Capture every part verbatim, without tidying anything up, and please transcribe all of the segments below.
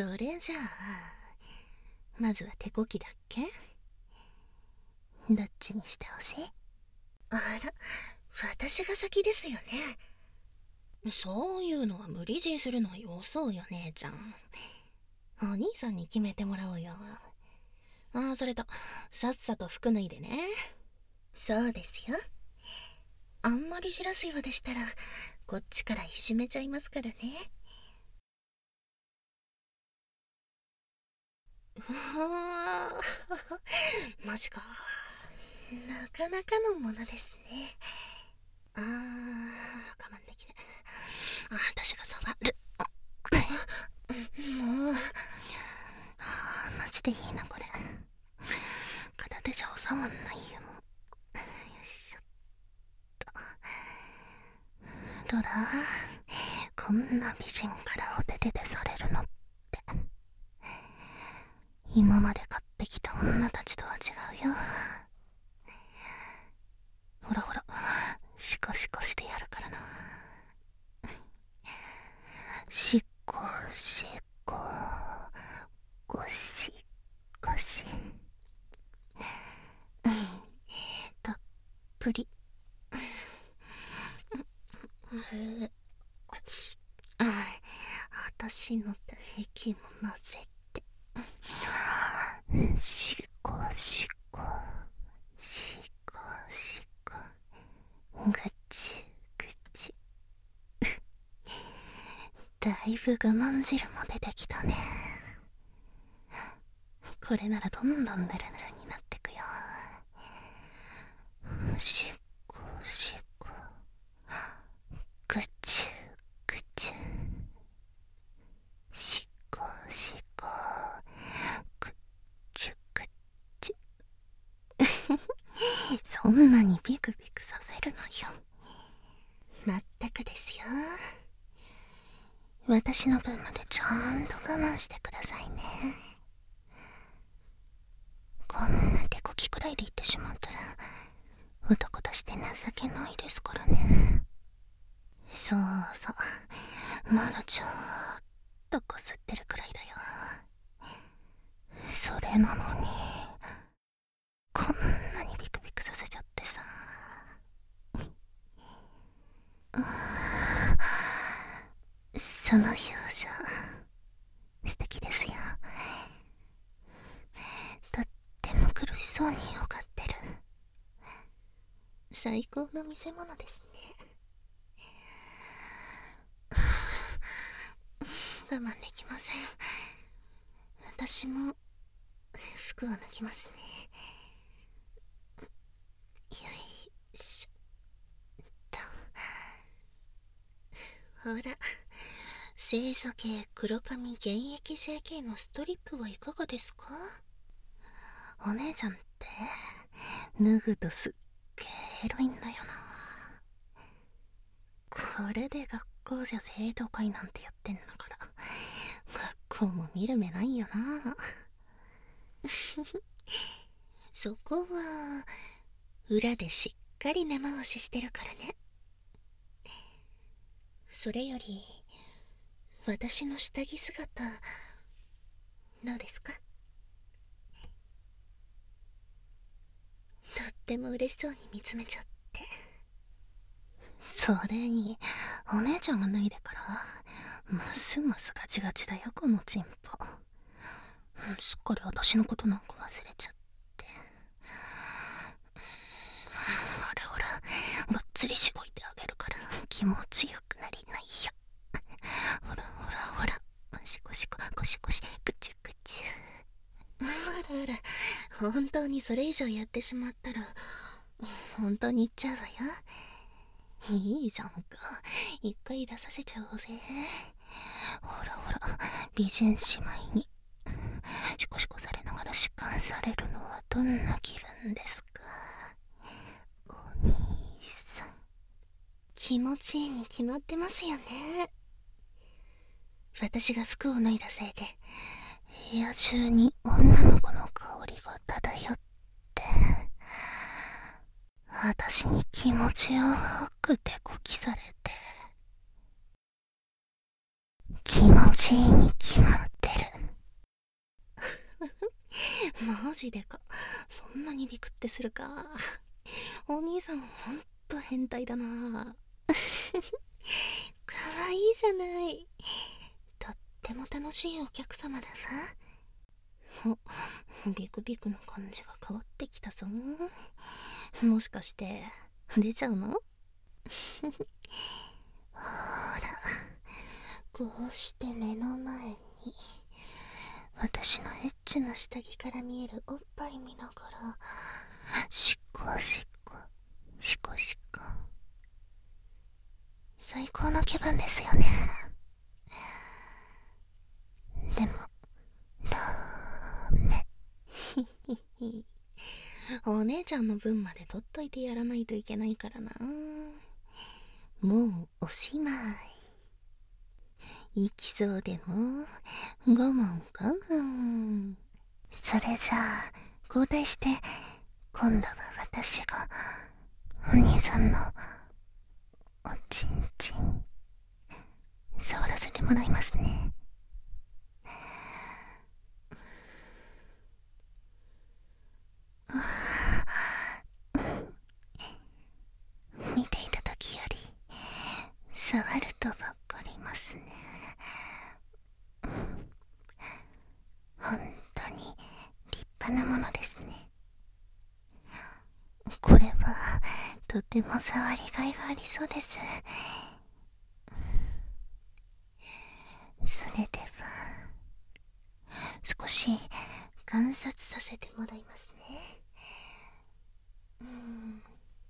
それじゃあまずは手こきだっけ？どっちにしてほしい？あら、私が先ですよね。そういうのは無理強いするのはよそうよ、姉ちゃん。お兄さんに決めてもらおうよ。ああ、それとさっさと服脱いでね。そうですよ。あんまりじらすようでしたらこっちからいじめちゃいますからね。うわーマジか。なかなかのものですね。あー、我慢できない。あ、私が触る。もう、あーマジでいいなこれ。片手じゃ収まんないよ。よいしょっと。どうだ、こんな美人からお手手でされるのって、今まで買ってきた女たちとは違うよ。ほらほら、シコシコしてやるからな。シコシコ、ゴシゴシ。うん、たっぷり。あ、私の液も混ぜて。シコシコ、シコシコ、ぐちぐち。だいぶ我慢汁も出てきたね。これならどんどんヌルヌルになってくよ。シコシコ、ぐちぐち。シコシコ、ぐちぐち。そんなにビクビクさせるのよ。まったくですよ。私の分までちゃんと我慢してくださいね。こんな手こきくらいで言ってしまったら男として情けないですからね。そうそう、まだちょっとこすってるくらいだよ。それなのにこんなにビクビクさせちゃってさ。その表情素敵ですよ。とっても苦しそうによがってる。最高の見せ物ですね。我慢できません。私も服を脱ぎますね。よいしょっと。ほら、清楚系黒髪現役 ジェーケー のストリップはいかがですか？お姉ちゃんって脱ぐとすっげえエロいんだよな。これで学校じゃ生徒会なんてやってんだから学校も見る目ないよな。そこは裏でしっかり根回ししてるからね。それより私の下着姿どうですか？とっても嬉しそうに見つめちゃって。それにお姉ちゃんが脱いでからますますガチガチだよこのチンポ。すっかり私のことなんか忘れちゃって。ほらほら、がっつりしごいてあげるから気持ちよくなりないよ。ほらほらほら、シコシココシコシグチュグチュ。あらあら、本当にそれ以上やってしまったら本当に言っちゃうわよ。いいじゃんか、一回出させちゃおうぜ。ほらほら、美人姉妹にシコシコされながら弛緩されるのはどんな気分ですか、お兄さん。気持ちいいに決まってますよね。私が服を脱いだせいで部屋中に女の子の香りが漂って、私に気持ちよく手こきされて、気持ちいいに決まってる。 マジでか。そんなにビクってするか。お兄さんほんと変態だな。かわいいじゃない。とっても楽しいお客様だわ。お、ビクビクの感じが変わってきたぞ。もしかして出ちゃうの？ほら、こうして目の前に私のエッチな下着から見えるおっぱい見ながら、しっこしっこしこしこ、最高の気分ですよね。でもダメ。お姉ちゃんの分まで取っといてやらないといけないからな。もうおしまい。行きそうでも我慢我慢。それじゃあ交代して、今度は私がお兄さんのおちんちん触らせてもらいますね。見ていた時より触るとばっかりますね。本当に立派なものですね。これはとても触りがいがありそうです。それでは少し観察させてもらいますね。うーん、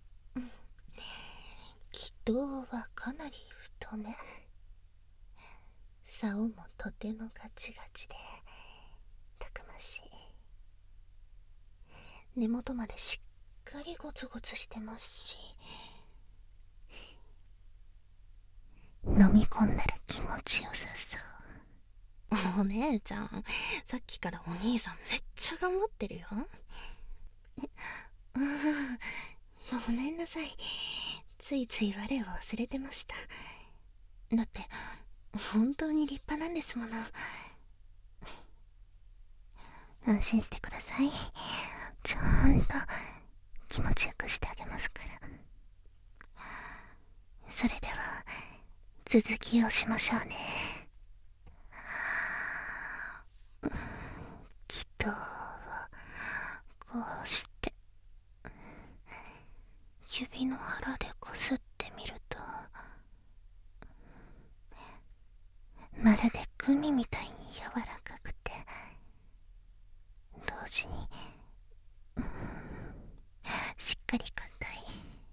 気筒はかなり太め。竿もとてもガチガチでたくましい。根元までしっかりゴツゴツしてますし、飲み込んだら気持ちよさそう。お姉ちゃん、さっきからお兄さんめっちゃ頑張ってるよ。え、ああ、ごめんなさい。ついつい我を忘れてました。だって本当に立派なんですもの。安心してください。ちゃんと気持ちよくしてあげますから。それでは続きをしましょうね。気筒をこうして指の腹でこすってみると、まるでグミみたいに柔らかくて、同時に、うん、しっかり硬い。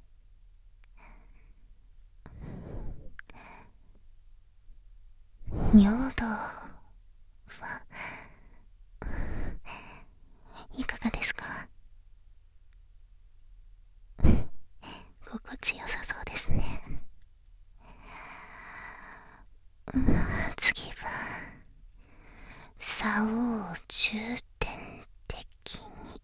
尿道はいかがですか？心地よさそうですね。うん、次は竿を重点的に、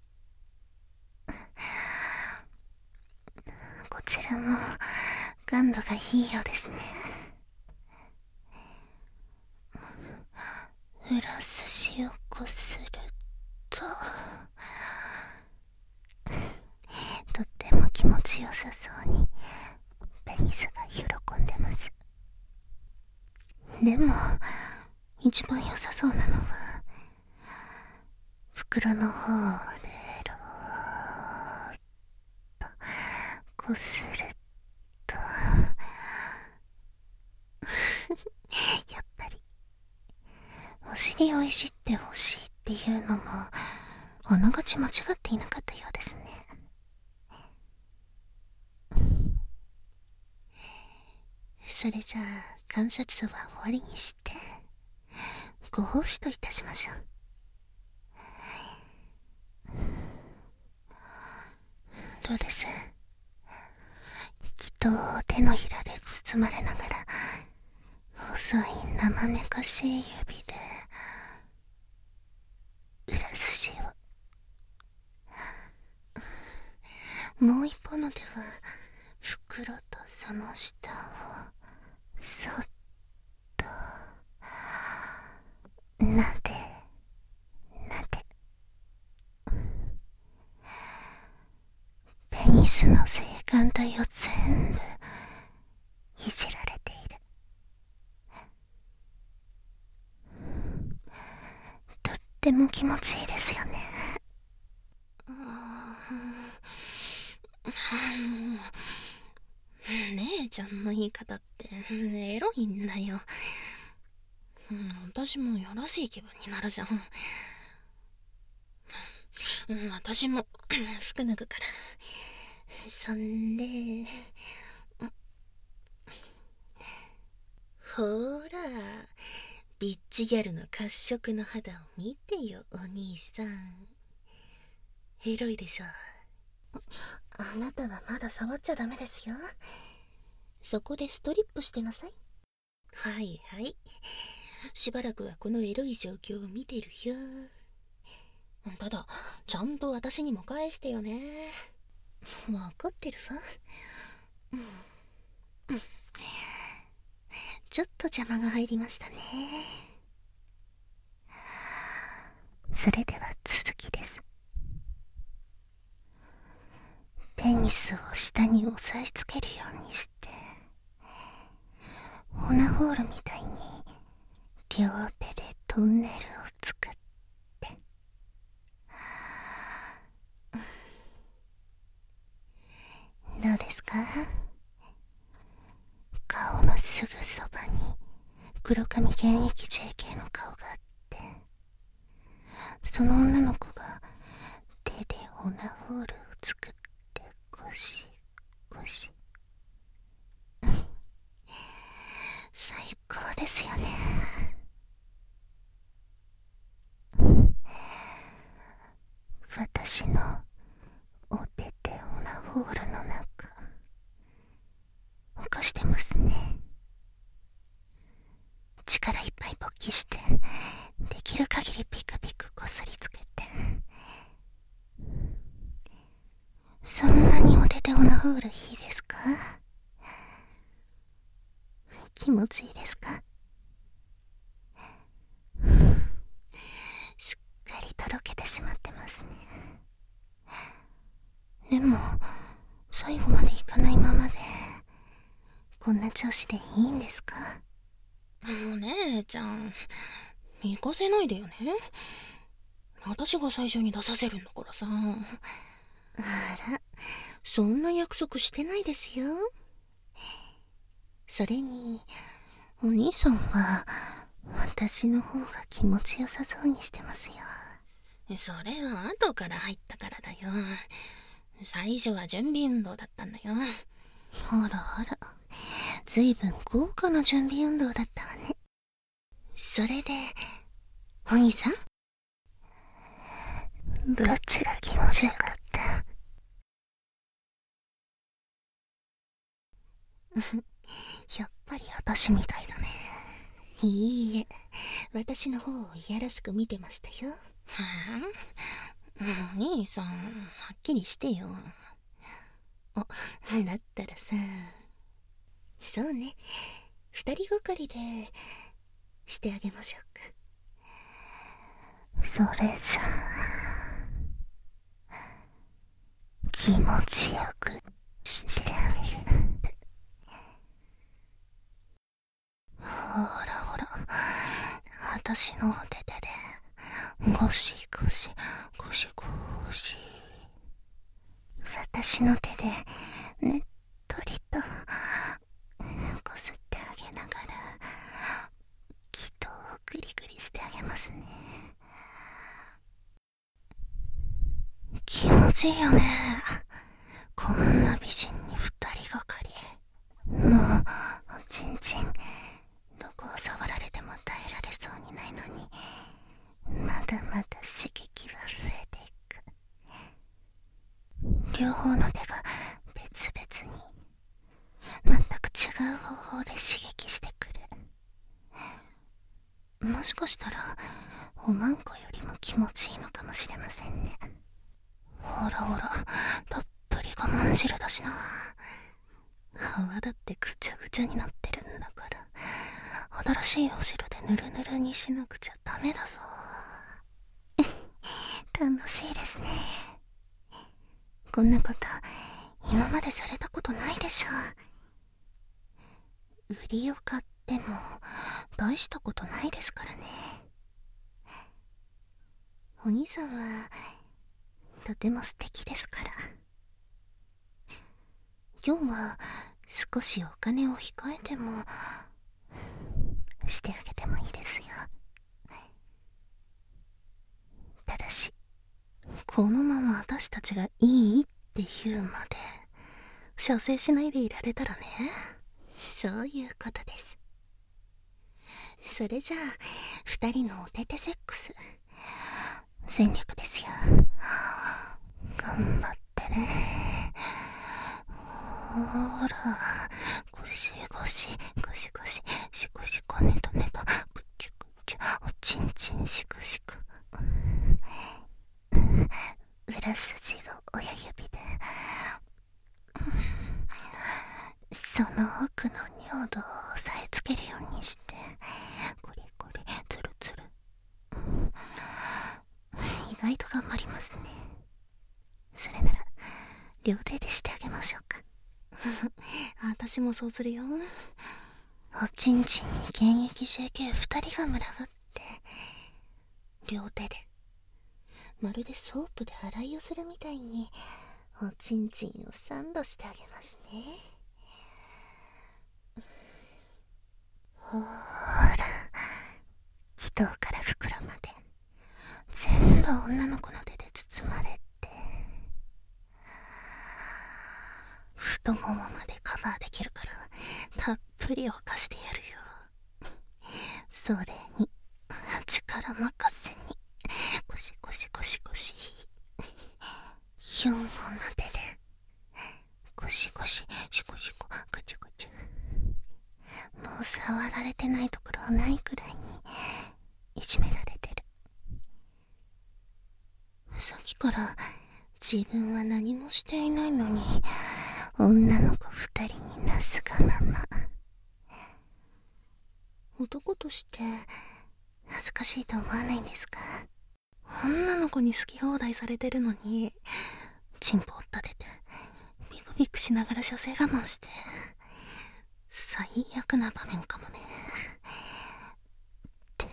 こちらも感度がいいようですね。裏筋をこすると、とっても気持ちよさそうにペニスが喜んでます。でも一番良さそうなのは袋の方をレローっとこするとやっぱりお尻をいじってほしいっていうのもあながち間違っていなかったようですね。それじゃあ観察は終わりにしてご奉仕といたしましょう。どうです？きっと手のひらで包まれながら細い生めかしい指で裏筋を、もう一方の手は袋とその下をそっとなでなでニスの性感帯を全部いじられている。とっても気持ちいいですよね。姉ちゃんの言い方ってエロいんだよ。私もよろしい気分になるじゃん。私も服脱ぐから。そんで、ほーら、ビッチギャルの褐色の肌を見てよ、お兄さん。エロいでしょ。あなたはまだ触っちゃダメですよ。そこでストリップしてなさい。はいはい。しばらくはこのエロい状況を見てるよ。ただ、ちゃんと私にも返してよね。わかってるわ。うんうん、ちょっと邪魔が入りましたね。それでは続きです。ペニスを下に押さえつけるようにして、オナホールみたいに両手でトンネルを作って、どうですか？顔のすぐそばに黒髪現役 ジェーケー の顔があって、その女の子が手でオナホールを作ってゴシゴシ最高ですよね。私のお手手オナホールの中起こしてますね。力いっぱい勃起して、できる限りピクピクこすりつけて。そんなにお手手オナホールいいですか？気持ちいいですか？すっかりとろけてしまってますね。でも最後までいかないままでこんな調子でいいんですか？もう姉ちゃん、行かせないでよね。私が最初に出させるんだからさ。あら、そんな約束してないですよ。それにお兄さんは私の方が気持ちよさそうにしてますよ。それは後から入ったからだよ。最初は準備運動だったんだよ。あらあら、ずいぶん豪華な準備運動だったわね。それでお兄さん、どっちが気持ちよかった？やっぱり私みたいだね。いいえ、私の方をいやらしく見てましたよ。はあ、お兄さん、はっきりしてよ。あ、だったらさ、そうね、二人がかりでしてあげましょうか。それじゃあ気持ちよくしてあげる。ほらほら、私のお手手でゴシゴシゴシゴシ、私の手でねっとりとこすってあげながら気とグリグリしてあげますね。気持ちいいよね。こんな美人に二人がかり。もうおちんちんどこを触られても耐えられそうにないのに、まだまだ刺激は増えていく。両方の手が別々に全く違う方法で刺激してくる。もしかしたらおまんこよりも気持ちいいのかもしれませんね。ほらほら、たっぷり我慢汁だしな。泡だってぐちゃぐちゃになってるんだから、新しいお汁でぬるぬるにしなくちゃダメだぞ。楽しいですね。こんなこと今までされたことないでしょ。売りを買っても大したことないですからね。お兄さんはとても素敵ですから。今日は少しお金を控えてもしてあげてもいいですよ。ただしこのまま私たちがいいって言うまで射精しないでいられたらね。そういうことです。それじゃあ二人のお手手セックス戦略ですよ。頑張ってね。ほら、ゴシゴシゴシゴシシコシコネタネタグチュグチュおちんちんシコシコ。裏筋を親指でその奥の尿道を押さえつけるようにしてコリコリツルツル。意外と頑張りますね。それなら両手でしてあげましょうか。私もそうするよ。おちんちんに現役 ジェーケーふたりが群がって両手でまるでソープで洗いをするみたいにおちんちんをサンドしてあげますね。ほーら、気筒から袋まで全部女の子の手で包まれて太ももまでカバーできるからたっぷりを貸してやるよ。それに力任せにゴシゴシゴシゴシよんほんの手でゴシゴシシコシコガチュガチュ。もう触られてないところはないくらいにいじめられてる。さっきから自分は何もしていないのに女の子二人になすがまま。男として恥ずかしいと思わないんですか？女の子に好き放題されてるのにチンポを立ててビクビクしながら射精我慢して最悪な場面かもね。で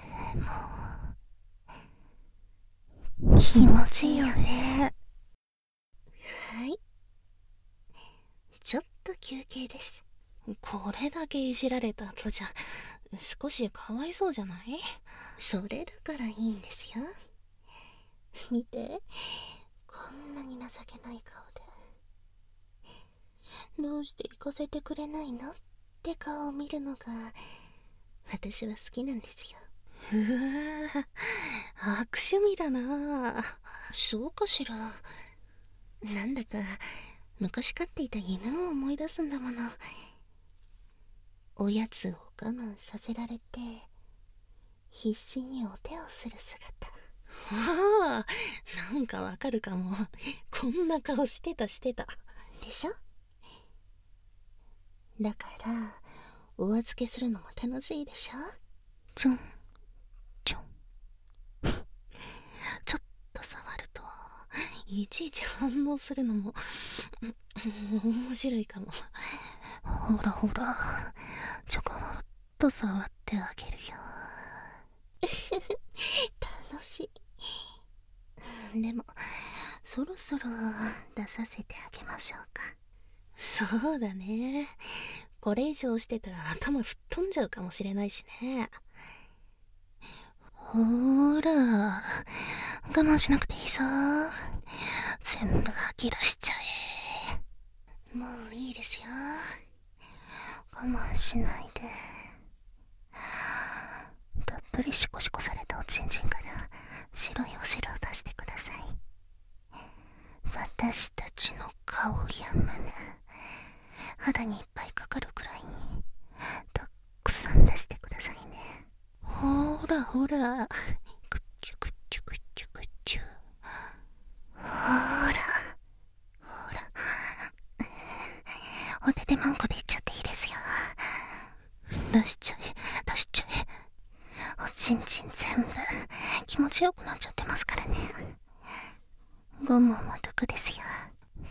も気持ちいいよね。はい、ちょっと休憩です。これだけいじられた後じゃ少しかわいそうじゃない？それだからいいんですよ。見て、こんなに情けない顔でどうして行かせてくれないのって顔を見るのが私は好きなんですよ。うわぁ、悪趣味だな。そうかしら。なんだか昔飼っていた犬を思い出すんだもの。おやつを我慢させられて必死にお手をする姿。ああ、なんかわかるかも。こんな顔してたしてたでしょ。だからお預けするのも楽しいでしょ。ちょんちょんちょっと触るといちいち反応するのも面白いかも。ほらほら、ちょこっと触ってあげるよ。楽しい。でもそろそろ出させてあげましょうか。そうだね。これ以上してたら頭吹っ飛んじゃうかもしれないしね。ほーら、我慢しなくていいぞ。全部吐き出しちゃえ。もういいですよ。我慢しないで。たっぷりシコシコされたおちんちんから白いお汁を出してください。私たちの顔や胸、肌にいっぱいかかるくらいにたくさん出してくださいね。ほらほら、ぐっちゅぐっちゅぐっちゅぐっちゅ。ほらほら、お手手マンコでいっちゃっていいですよ。出しちゃえ出しちゃえ。おちんちん全部気持ちよくなっちゃってますからね。我慢は得ですよ。